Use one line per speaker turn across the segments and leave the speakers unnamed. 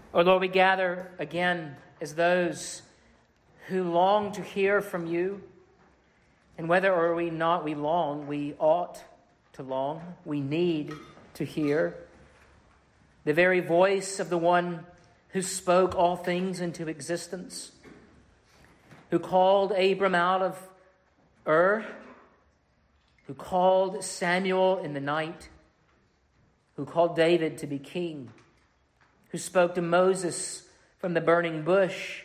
Oh Lord, we gather again as those who long to hear from you. And whether or we not we long, we ought to long. We need to hear the very voice of the one who spoke all things into existence, who called Abram out of Ur, who called Samuel in the night, who called David to be king, who spoke to Moses from the burning bush,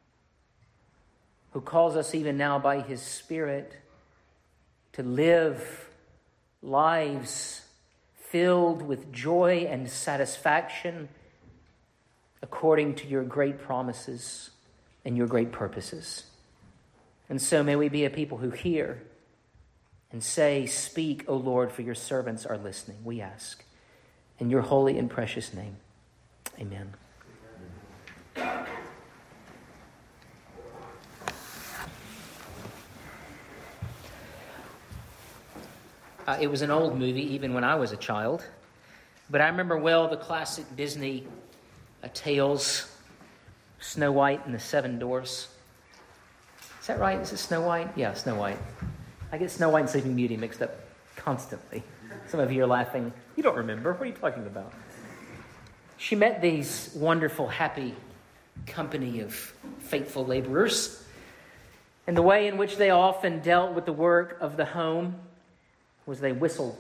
who calls us even now by his Spirit to live lives filled with joy and satisfaction according to your great promises and your great purposes. And so may we be a people who hear and say, "Speak, O Lord, for your servants are listening," we ask. In your holy and precious name, amen. It was an old movie, even when I was a child. But I remember well the classic Disney tales, Snow White and the Seven Dwarfs. Is that right? Is it Snow White? Yeah, Snow White. I get Snow White and Sleeping Beauty mixed up constantly. Some of you are laughing. You don't remember. What are you talking about? She met these wonderful, happy company of faithful laborers. And the way in which they often dealt with the work of the home was they whistled,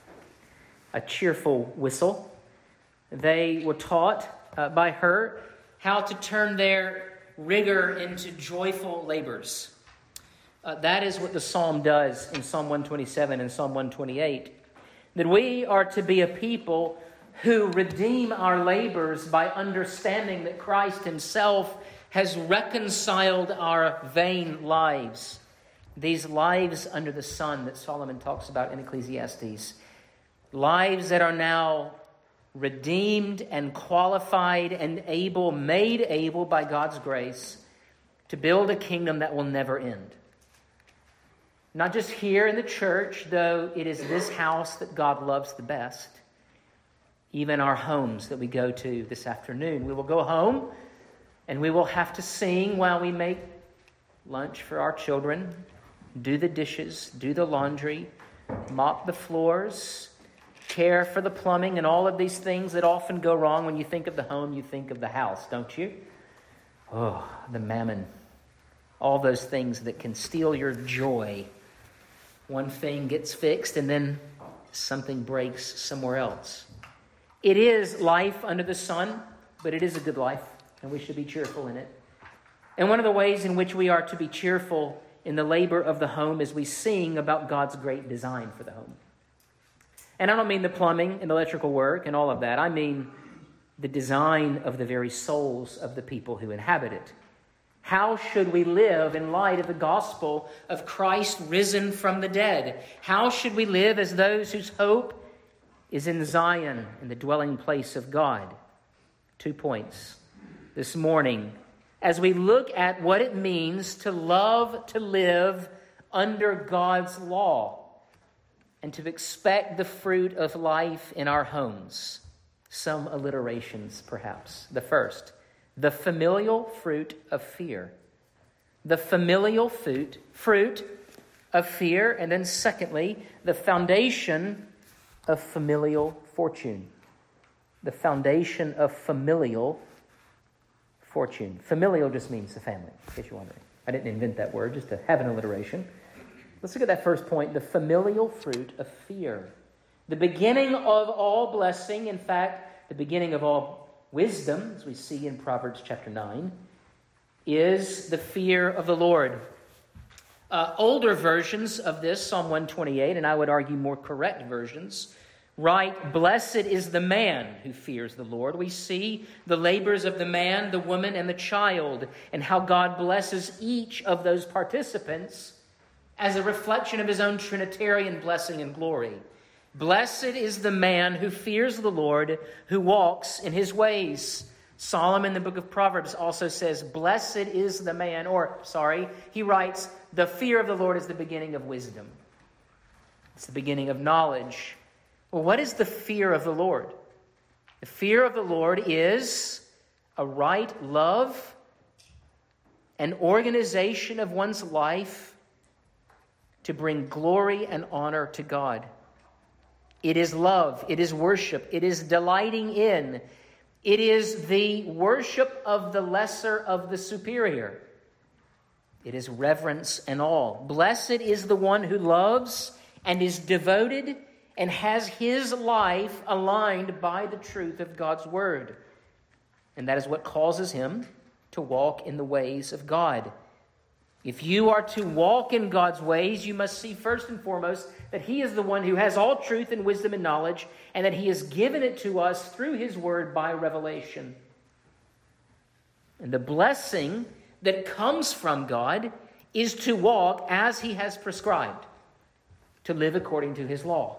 a cheerful whistle. They were taught by her how to turn their rigor into joyful labors. That is what the psalm does in Psalm 127 and Psalm 128. That we are to be a people who redeem our labors by understanding that Christ himself has reconciled our vain lives. These lives under the sun that Solomon talks about in Ecclesiastes. Lives that are now redeemed and qualified and able, made able by God's grace to build a kingdom that will never end. Not just here in the church, though it is this house that God loves the best. Even our homes that we go to this afternoon. We will go home and we will have to sing while we make lunch for our children, do the dishes, do the laundry, mop the floors, care for the plumbing, and all of these things that often go wrong. When you think of the home, you think of the house, don't you? Oh, the mammon. All those things that can steal your joy. One thing gets fixed and then something breaks somewhere else. It is life under the sun, but it is a good life, and we should be cheerful in it. And one of the ways in which we are to be cheerful in the labor of the home is we sing about God's great design for the home. And I don't mean the plumbing and electrical work and all of that. I mean the design of the very souls of the people who inhabit it. How should we live in light of the gospel of Christ risen from the dead? How should we live as those whose hope is in Zion, in the dwelling place of God? 2 points this morning as we look at what it means to love, to live under God's law, and to expect the fruit of life in our homes. Some alliterations, perhaps. The first, the familial fruit of fear. The familial fruit of fear. And then secondly, the foundation of familial fortune. The foundation of familial fortune. Familial just means the family, in case you're wondering. I didn't invent that word, just to have an alliteration. Let's look at that first point, the familial fruit of fear. The beginning of all blessing, in fact, the beginning of all wisdom, as we see in Proverbs chapter 9, is the fear of the Lord. Older versions of this, Psalm 128, and I would argue more correct versions, write, "Blessed is the man who fears the Lord." We see the labors of the man, the woman, and the child, and how God blesses each of those participants as a reflection of his own Trinitarian blessing and glory. Blessed is the man who fears the Lord, who walks in his ways. Solomon in the book of Proverbs also says, blessed is the man, he writes, the fear of the Lord is the beginning of wisdom. It's the beginning of knowledge. Well, what is the fear of the Lord? The fear of the Lord is a right love, an organization of one's life to bring glory and honor to God. It is love, it is worship, it is delighting in, it is the worship of the lesser of the superior. It is reverence and awe. Blessed is the one who loves and is devoted and has his life aligned by the truth of God's word. And that is what causes him to walk in the ways of God. If you are to walk in God's ways, you must see first and foremost that he is the one who has all truth and wisdom and knowledge, and that he has given it to us through his word by revelation. And the blessing that comes from God is to walk as he has prescribed, to live according to his law.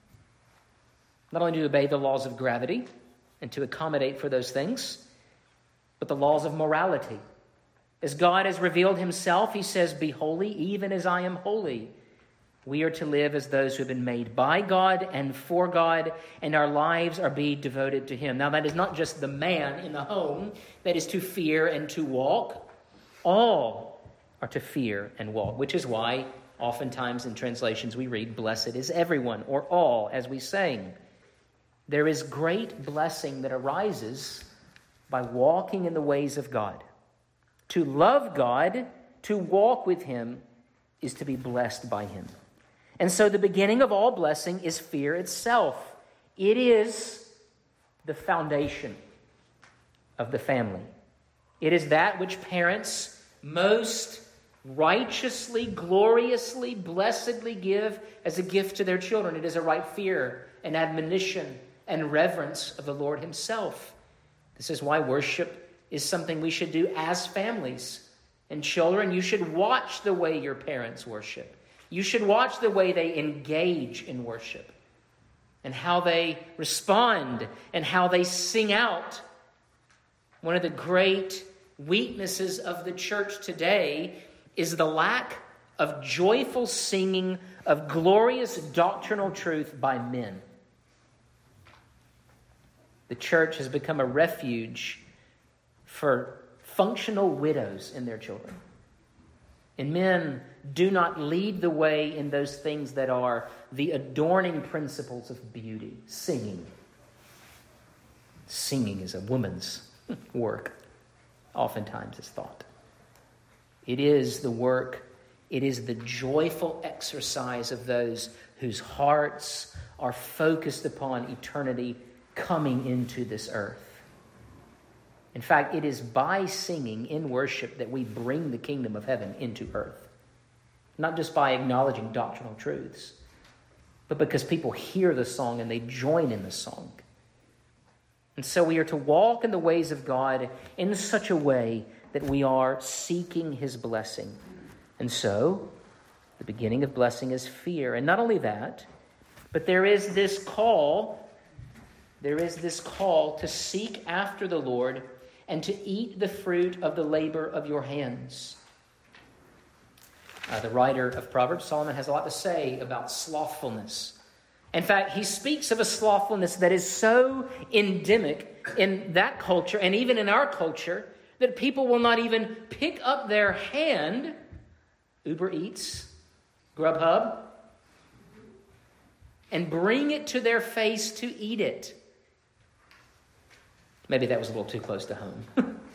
Not only to obey the laws of gravity and to accommodate for those things, but the laws of morality. As God has revealed himself, he says, "Be holy, even as I am holy." We are to live as those who have been made by God and for God, and our lives are be devoted to him. Now, that is not just the man in the home that is to fear and to walk. All are to fear and walk, which is why oftentimes in translations we read, "Blessed is everyone," or all, as we sang. There is great blessing that arises by walking in the ways of God. To love God, to walk with him, is to be blessed by him. And so the beginning of all blessing is fear itself. It is the foundation of the family. It is that which parents most righteously, gloriously, blessedly give as a gift to their children. It is a right fear and admonition and reverence of the Lord himself. This is why worship is something we should do as families. And children, you should watch the way your parents worship. You should watch the way they engage in worship and how they respond and how they sing out. One of the great weaknesses of the church today is the lack of joyful singing of glorious doctrinal truth by men. The church has become a refuge for functional widows and their children. And men do not lead the way in those things that are the adorning principles of beauty. Singing. Singing is a woman's work, oftentimes is thought. It is the work, it is the joyful exercise of those whose hearts are focused upon eternity coming into this earth. In fact, it is by singing in worship that we bring the kingdom of heaven into earth. Not just by acknowledging doctrinal truths, but because people hear the song and they join in the song. And so we are to walk in the ways of God in such a way that we are seeking his blessing. And so, the beginning of blessing is fear. And not only that, but there is this call to seek after the Lord and to eat the fruit of the labor of your hands. The writer of Proverbs, Solomon, has a lot to say about slothfulness. In fact, he speaks of a slothfulness that is so endemic in that culture and even in our culture that people will not even pick up their hand, Uber Eats, Grubhub, and bring it to their face to eat it. Maybe that was a little too close to home.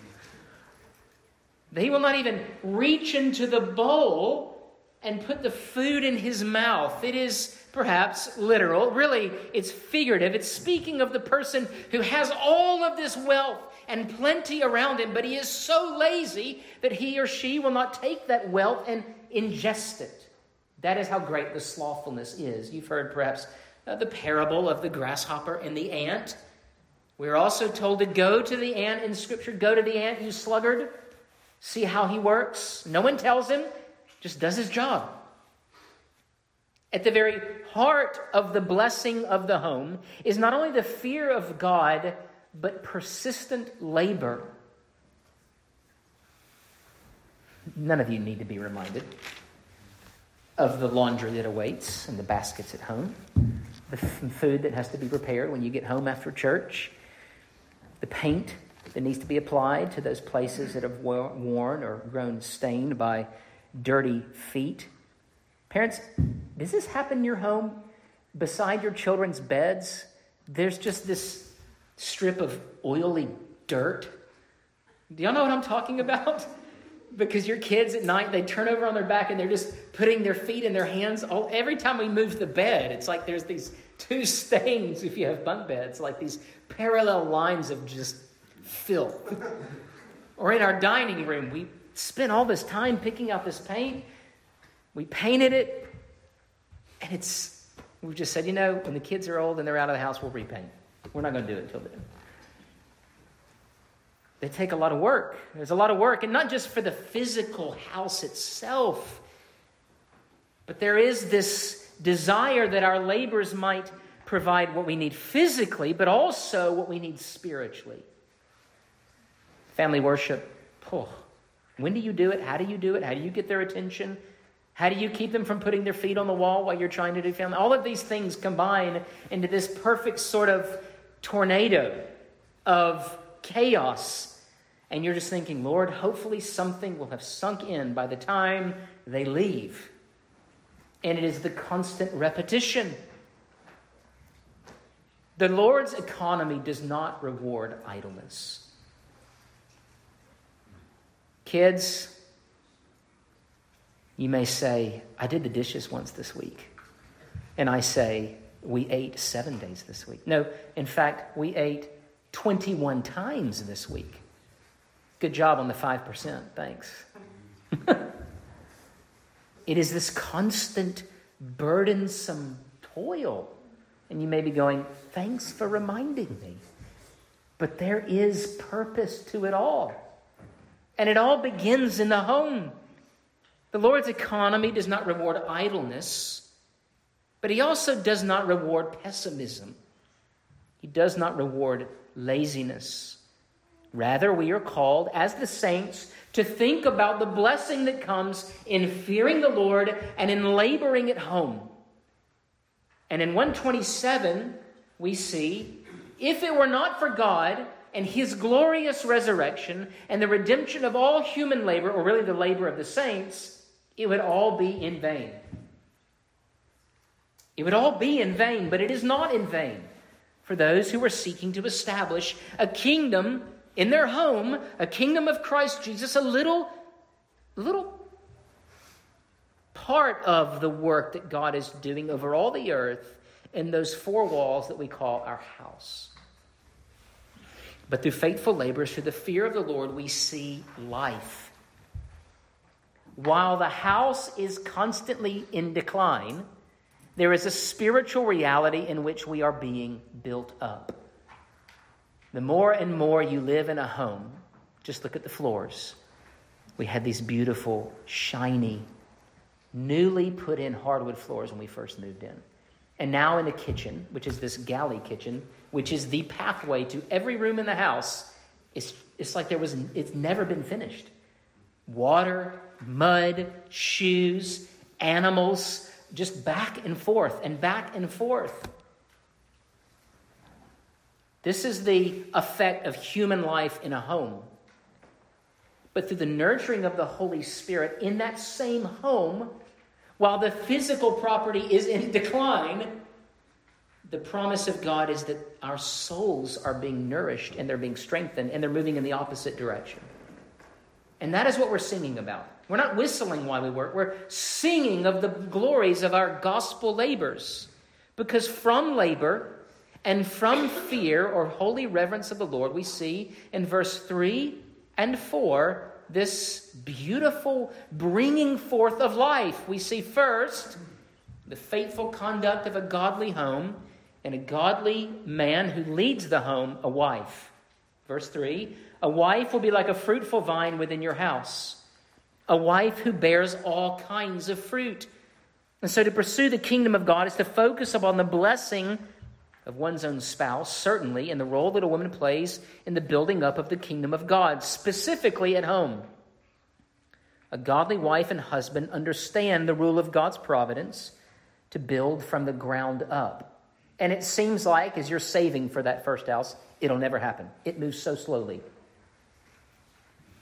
He will not even reach into the bowl and put the food in his mouth. It is perhaps literal. Really, it's figurative. It's speaking of the person who has all of this wealth and plenty around him, but he is so lazy that he or she will not take that wealth and ingest it. That is how great the slothfulness is. You've heard perhaps the parable of the grasshopper and the ant. We're also told to go to the ant in Scripture. Go to the ant, you sluggard. See how he works. No one tells him. Just does his job. At the very heart of the blessing of the home is not only the fear of God, but persistent labor. None of you need to be reminded of the laundry that awaits and the baskets at home, the food that has to be prepared when you get home after church, the paint that needs to be applied to those places that have worn or grown stained by dirty feet. Parents, does this happen in your home? Beside your children's beds, there's just this strip of oily dirt. Do y'all know what I'm talking about? Because your kids at night, they turn over on their back and they're just putting their feet in their hands. Every time we move the bed, it's like there's these two stains, if you have bunk beds, like these parallel lines of just filth. Or in our dining room, we spent all this time picking out this paint. We painted it, and we've just said, when the kids are old and they're out of the house, we'll repaint. We're not going to do it until then. They take a lot of work. There's a lot of work, and not just for the physical house itself, but there is this desire that our labors might provide what we need physically, but also what we need spiritually. Family worship. When do you do it? How do you do it? How do you get their attention? How do you keep them from putting their feet on the wall while you're trying to do family? All of these things combine into this perfect sort of tornado of chaos. And you're just thinking, Lord, hopefully something will have sunk in by the time they leave. And it is the constant repetition. The Lord's economy does not reward idleness. Kids, you may say, I did the dishes once this week. And I say, we ate 7 days this week. No, in fact, we ate 21 times this week. Good job on the 5%. Thanks. It is this constant, burdensome toil. And you may be going, thanks for reminding me. But there is purpose to it all. And it all begins in the home. The Lord's economy does not reward idleness, but he also does not reward pessimism. He does not reward laziness. Rather, we are called, as the saints, to think about the blessing that comes in fearing the Lord and in laboring at home. And in 127, we see, if it were not for God and his glorious resurrection and the redemption of all human labor, or really the labor of the saints, it would all be in vain. It would all be in vain, but it is not in vain for those who are seeking to establish a kingdom in their home, a kingdom of Christ Jesus, a little part of the work that God is doing over all the earth in those four walls that we call our house. But through faithful labors, through the fear of the Lord, we see life. While the house is constantly in decline, there is a spiritual reality in which we are being built up. The more and more you live in a home, just look at the floors. We had these beautiful, shiny, newly put in hardwood floors when we first moved in. And now in the kitchen, which is this galley kitchen, which is the pathway to every room in the house, it's like it's never been finished. Water, mud, shoes, animals, just back and forth and back and forth. This is the effect of human life in a home. But through the nurturing of the Holy Spirit in that same home, while the physical property is in decline, the promise of God is that our souls are being nourished and they're being strengthened and they're moving in the opposite direction. And that is what we're singing about. We're not whistling while we work. We're singing of the glories of our gospel labors. Because from labor and from fear or holy reverence of the Lord, we see in verse 3 and 4 this beautiful bringing forth of life. We see first the faithful conduct of a godly home and a godly man who leads the home, a wife. Verse 3, a wife will be like a fruitful vine within your house, a wife who bears all kinds of fruit. And so to pursue the kingdom of God is to focus upon the blessing of one's own spouse, certainly, and the role that a woman plays in the building up of the kingdom of God, specifically at home. A godly wife and husband understand the rule of God's providence to build from the ground up. And it seems like as you're saving for that first house, it'll never happen. It moves so slowly.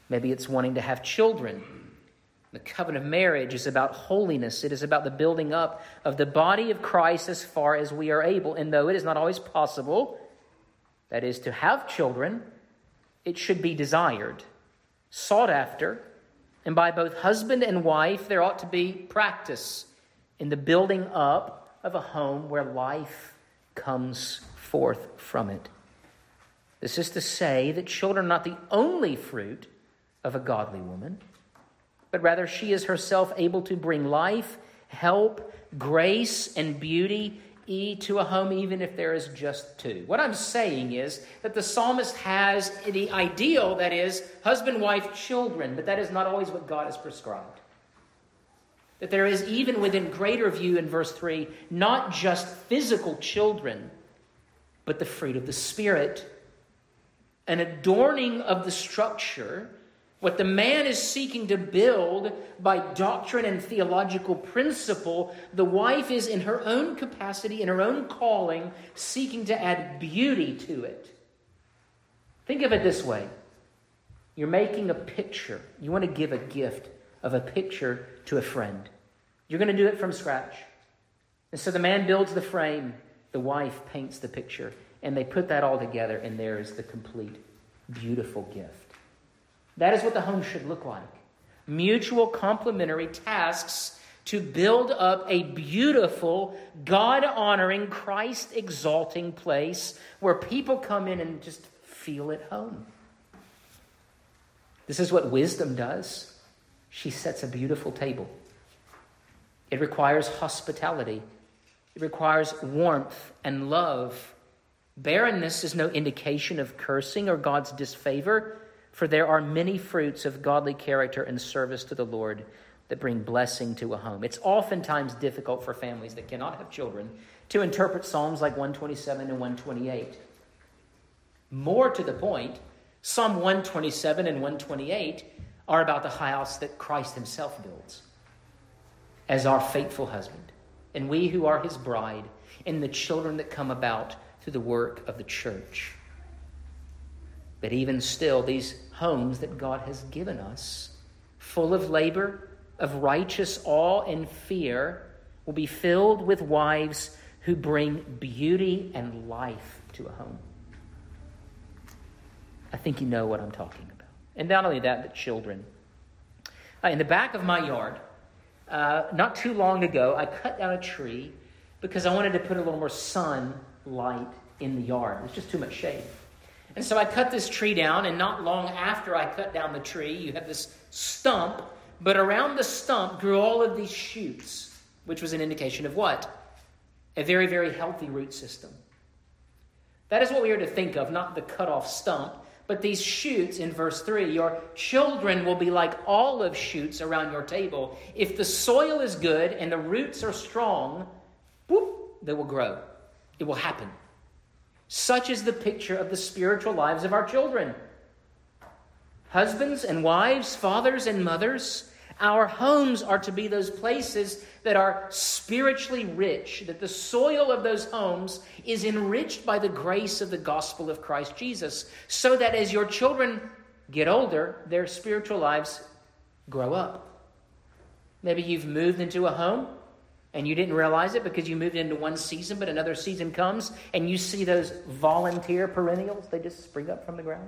Maybe it's wanting to have children. The covenant of marriage is about holiness. It is about the building up of the body of Christ as far as we are able. And though it is not always possible, that is, to have children, it should be desired, sought after, and by both husband and wife, there ought to be practice in the building up of a home where life comes forth from it. This is to say that children are not the only fruit of a godly woman, but rather she is herself able to bring life, help, grace, and beauty to a home, even if there is just two. What I'm saying is that the psalmist has the ideal, that is, husband, wife, children, but that is not always what God has prescribed. That there is, even within greater view in verse 3, not just physical children, but the fruit of the Spirit, an adorning of the structure. What the man is seeking to build by doctrine and theological principle, the wife is in her own capacity, in her own calling, seeking to add beauty to it. Think of it this way. You're making a picture. You want to give a gift of a picture to a friend. You're going to do it from scratch. And so the man builds the frame, the wife paints the picture, and they put that all together, and there is the complete, beautiful gift. That is what the home should look like. Mutual complementary tasks to build up a beautiful, God-honoring, Christ-exalting place where people come in and just feel at home. This is what wisdom does. She sets a beautiful table. It requires hospitality. It requires warmth and love. Barrenness is no indication of cursing or God's disfavor, for there are many fruits of godly character and service to the Lord that bring blessing to a home. It's oftentimes difficult for families that cannot have children to interpret Psalms like 127 and 128. More to the point, Psalm 127 and 128 are about the house that Christ himself builds as our faithful husband, and we who are his bride, and the children that come about through the work of the church. But even still, these homes that God has given us, full of labor, of righteous awe and fear, will be filled with wives who bring beauty and life to a home. I think you know what I'm talking about. And not only that, but children. In the back of my yard, not too long ago, I cut down a tree because I wanted to put a little more sunlight in the yard. There's just too much shade. And so I cut this tree down, and not long after I cut down the tree, you have this stump, but around the stump grew all of these shoots, which was an indication of what? A very, very healthy root system. That is what we are to think of, not the cut-off stump, but these shoots in verse 3. Your children will be like olive shoots around your table. If the soil is good and the roots are strong, whoop, they will grow. It will happen. Such is the picture of the spiritual lives of our children. Husbands and wives, fathers and mothers, our homes are to be those places that are spiritually rich, that the soil of those homes is enriched by the grace of the gospel of Christ Jesus, so that as your children get older, their spiritual lives grow up. Maybe you've moved into a home and you didn't realize it because you moved into one season, but another season comes and you see those volunteer perennials. They just spring up from the ground.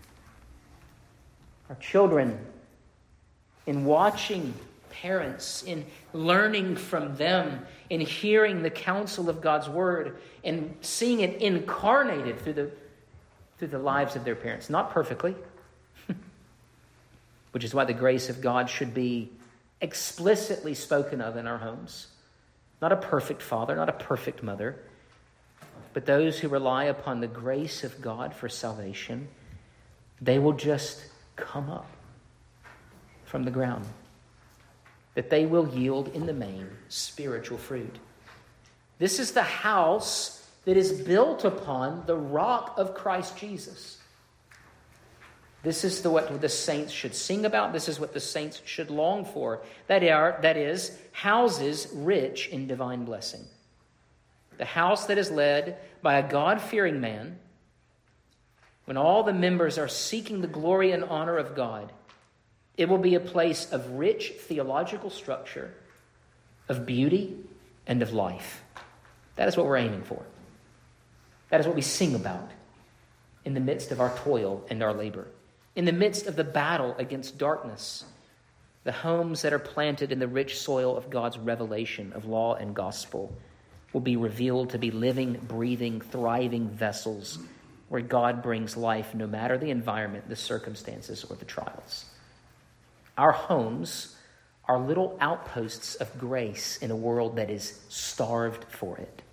Our children, in watching parents, in learning from them, in hearing the counsel of God's word, and seeing it incarnated through the lives of their parents. Not perfectly, which is why the grace of God should be explicitly spoken of in our homes. Not a perfect father, not a perfect mother, but those who rely upon the grace of God for salvation, they will just come up from the ground. That they will yield in the main spiritual fruit. This is the house that is built upon the rock of Christ Jesus. This is what the saints should sing about. This is what the saints should long for. That is, houses rich in divine blessing. The house that is led by a God-fearing man, when all the members are seeking the glory and honor of God, It will be a place of rich theological structure, of beauty, and of life. That is what we're aiming for. That is what we sing about in the midst of our toil and our labor. In the midst of the battle against darkness, the homes that are planted in the rich soil of God's revelation of law and gospel will be revealed to be living, breathing, thriving vessels where God brings life no matter the environment, the circumstances, or the trials. Our homes are little outposts of grace in a world that is starved for it.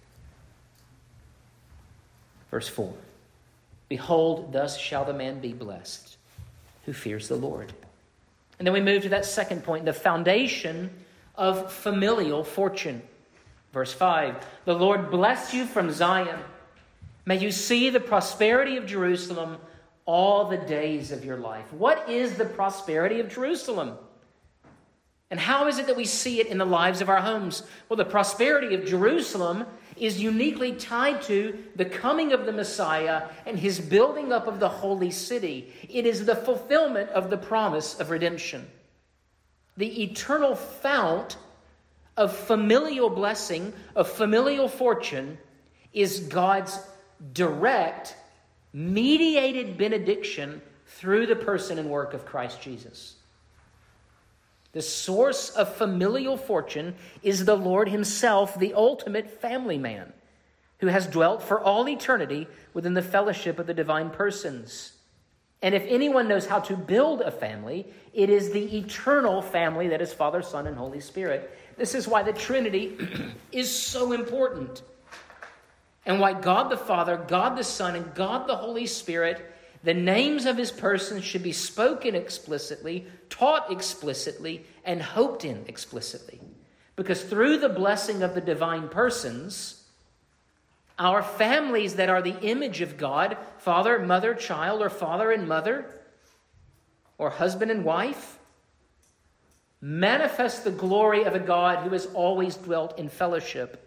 Verse 4, behold, thus shall the man be blessed who fears the Lord. And then we move to that second point, the foundation of familial fortune. Verse 5, the Lord bless you from Zion. May you see the prosperity of Jerusalem all the days of your life. What is the prosperity of Jerusalem? And how is it that we see it in the lives of our homes? Well, the prosperity of Jerusalem is uniquely tied to the coming of the Messiah and his building up of the holy city. It is the fulfillment of the promise of redemption. The eternal fount of familial blessing, of familial fortune, is God's direct, mediated benediction through the person and work of Christ Jesus. The source of familial fortune is the Lord himself, the ultimate family man, who has dwelt for all eternity within the fellowship of the divine persons. And if anyone knows how to build a family, it is the eternal family that is Father, Son, and Holy Spirit. This is why the Trinity is so important. And why God the Father, God the Son, and God the Holy Spirit, the names of his persons should be spoken explicitly, taught explicitly, and hoped in explicitly. Because through the blessing of the divine persons, our families that are the image of God, father, mother, child, or father and mother, or husband and wife, manifest the glory of a God who has always dwelt in fellowship.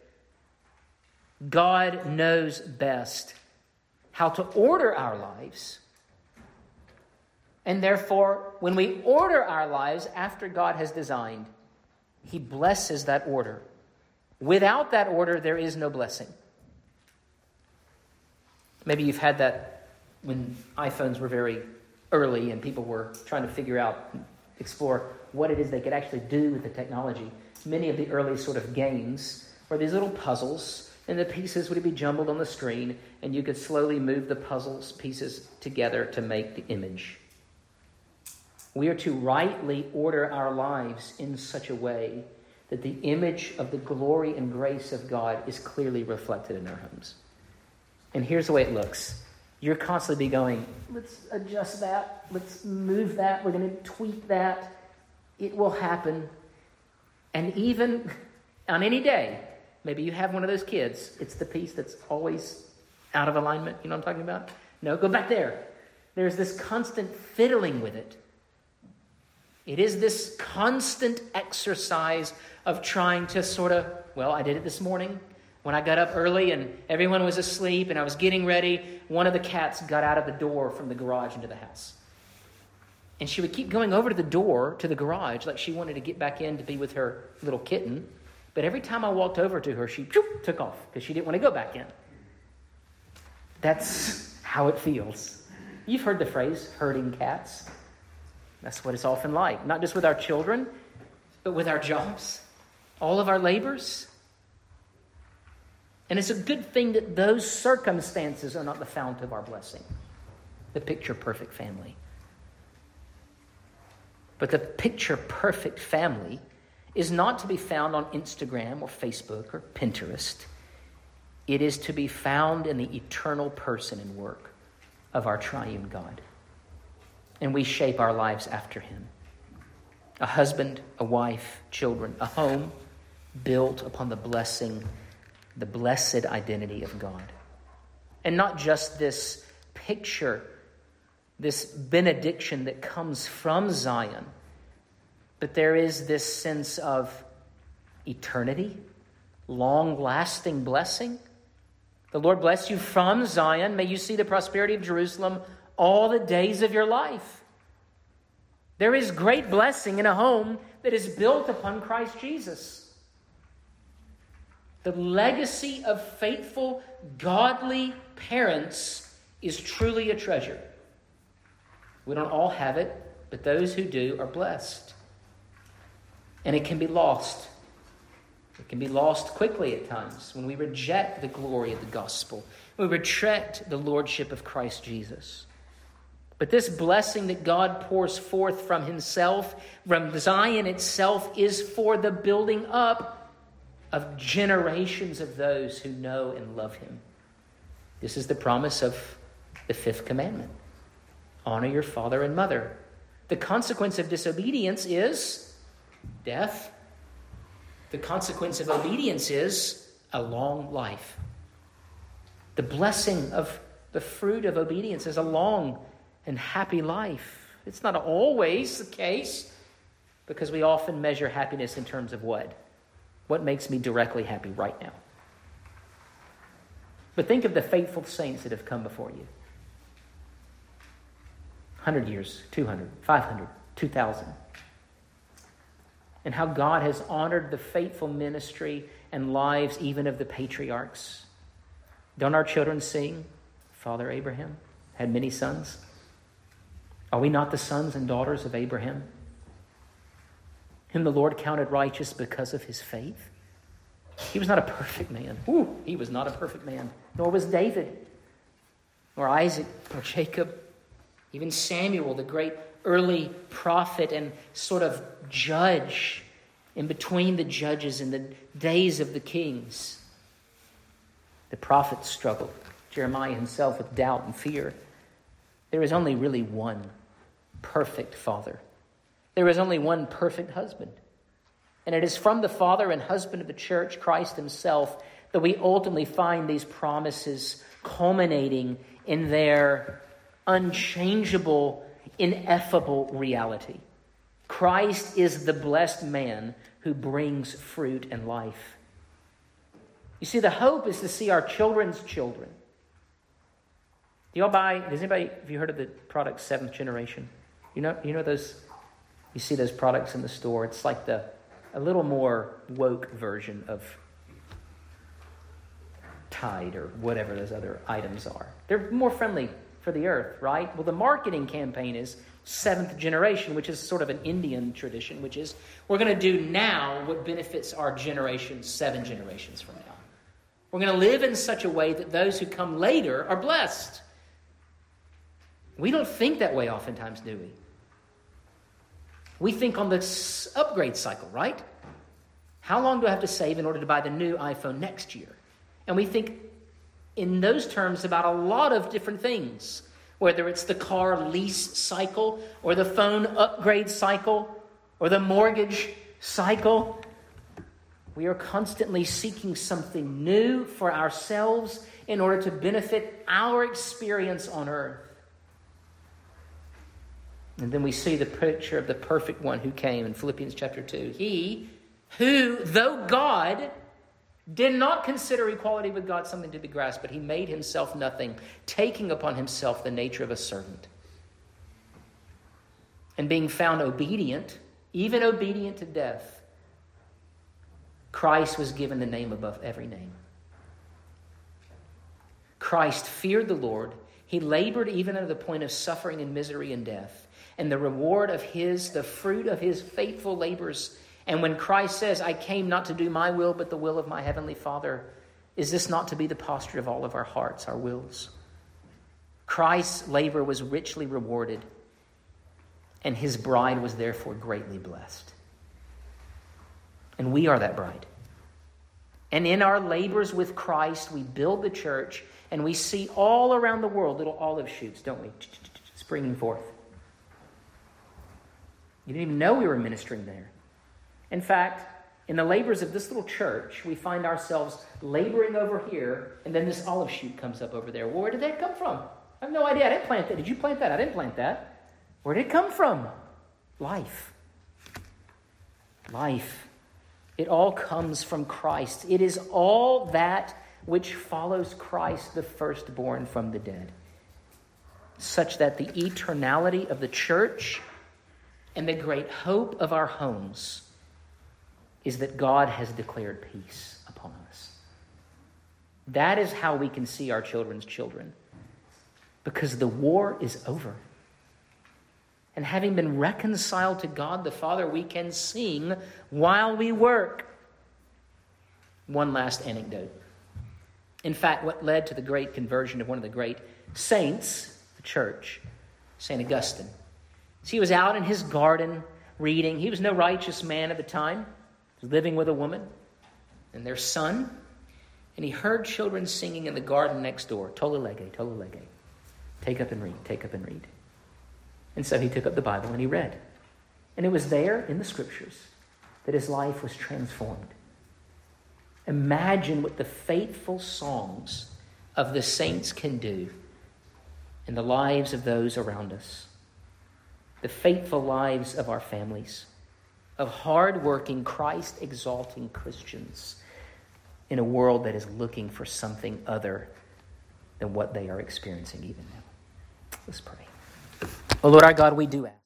God knows best how to order our lives. And therefore, when we order our lives after God has designed, he blesses that order. Without that order, there is no blessing. Maybe you've had that when iPhones were very early and people were trying to figure out, explore what it is they could actually do with the technology. Many of the early sort of games were these little puzzles, and the pieces would be jumbled on the screen, and you could slowly move the puzzles pieces together to make the image. We are to rightly order our lives in such a way that the image of the glory and grace of God is clearly reflected in our homes. And here's the way it looks. You're constantly going, let's adjust that, let's move that, we're going to tweak that. It will happen. And even on any day, maybe you have one of those kids, it's the piece that's always out of alignment. You know what I'm talking about? No, go back there. There's this constant fiddling with it. It is this constant exercise of trying to sort of, well, I did it this morning when I got up early and everyone was asleep and I was getting ready. One of the cats got out of the door from the garage into the house. And she would keep going over to the door to the garage like she wanted to get back in to be with her little kitten. But every time I walked over to her, she took off because she didn't want to go back in. That's how it feels. You've heard the phrase, herding cats. That's what it's often like, not just with our children, but with our jobs, all of our labors. And it's a good thing that those circumstances are not the fount of our blessing, the picture-perfect family. But the picture-perfect family is not to be found on Instagram or Facebook or Pinterest. It is to be found in the eternal person and work of our triune God. And we shape our lives after him. A husband, a wife, children, a home built upon the blessing, the blessed identity of God. And not just this picture, this benediction that comes from Zion, but there is this sense of eternity, long-lasting blessing. The Lord bless you from Zion. May you see the prosperity of Jerusalem all the days of your life. There is great blessing in a home that is built upon Christ Jesus. The legacy of faithful, godly parents is truly a treasure. We don't all have it, but those who do are blessed. And it can be lost. It can be lost quickly at times when we reject the glory of the gospel. We reject the lordship of Christ Jesus. But this blessing that God pours forth from himself, from Zion itself, is for the building up of generations of those who know and love him. This is the promise of the fifth commandment. Honor your father and mother. The consequence of disobedience is death. The consequence of obedience is a long life. The blessing of the fruit of obedience is a long and happy life. It's not always the case, because we often measure happiness in terms of what? What makes me directly happy right now? But think of the faithful saints that have come before you. 100 years, 200, 500, 2,000. And how God has honored the faithful ministry and lives even of the patriarchs. Don't our children sing, Father Abraham had many sons? Are we not the sons and daughters of Abraham, whom the Lord counted righteous because of his faith? He was not a perfect man. He was not a perfect man. Nor was David, nor Isaac, nor Jacob. Even Samuel, the great early prophet and sort of judge in between the judges in the days of the kings. The prophets struggled. Jeremiah himself with doubt and fear. There is only really one perfect father. There is only one perfect husband. And it is from the father and husband of the church, Christ himself, that we ultimately find these promises culminating in their unchangeable, ineffable reality. Christ is the blessed man who brings fruit and life. You see, the hope is to see our children's children. Have you heard of the product Seventh Generation? You know those, you see those products in the store. It's like a little more woke version of Tide or whatever those other items are. They're more friendly for the earth, right? Well, the marketing campaign is Seventh Generation, which is sort of an Indian tradition, which is we're going to do now what benefits our generation 7 generations from now. We're going to live in such a way that those who come later are blessed. We don't think that way oftentimes, do we? We think on this upgrade cycle, right? How long do I have to save in order to buy the new iPhone next year? And we think in those terms about a lot of different things, whether it's the car lease cycle or the phone upgrade cycle or the mortgage cycle. We are constantly seeking something new for ourselves in order to benefit our experience on earth. And then we see the picture of the perfect one who came in Philippians chapter 2. He who, though God, did not consider equality with God something to be grasped, but he made himself nothing, taking upon himself the nature of a servant. And being found obedient, even obedient to death, Christ was given the name above every name. Christ feared the Lord. He labored even to the point of suffering and misery and death. And the reward of the fruit of his faithful labors. And when Christ says, I came not to do my will, but the will of my heavenly Father, is this not to be the posture of all of our hearts, our wills? Christ's labor was richly rewarded, and his bride was therefore greatly blessed. And we are that bride. And in our labors with Christ, we build the church, and we see all around the world little olive shoots, don't we? Springing forth. You didn't even know we were ministering there. In fact, in the labors of this little church, we find ourselves laboring over here, and then this olive shoot comes up over there. Well, where did that come from? I have no idea. I didn't plant that. Did you plant that? I didn't plant that. Where did it come from? Life. Life. It all comes from Christ. It is all that which follows Christ, the firstborn from the dead, such that the eternality of the church And the great hope of our homes is that God has declared peace upon us. That is how we can see our children's children, because the war is over. And having been reconciled to God the Father, we can sing while we work. One last anecdote. In fact, what led to the great conversion of one of the great saints of the church, St. Augustine. So he was out in his garden reading. He was no righteous man at the time. He was living with a woman and their son. And he heard children singing in the garden next door, Tolle lege, tolle lege. Take up and read, take up and read. And so he took up the Bible and he read. And it was there in the scriptures that his life was transformed. Imagine what the faithful songs of the saints can do in the lives of those around us. The faithful lives of our families, of hard-working, Christ-exalting Christians in a world that is looking for something other than what they are experiencing even now. Let's pray. Oh, Lord our God, we do ask.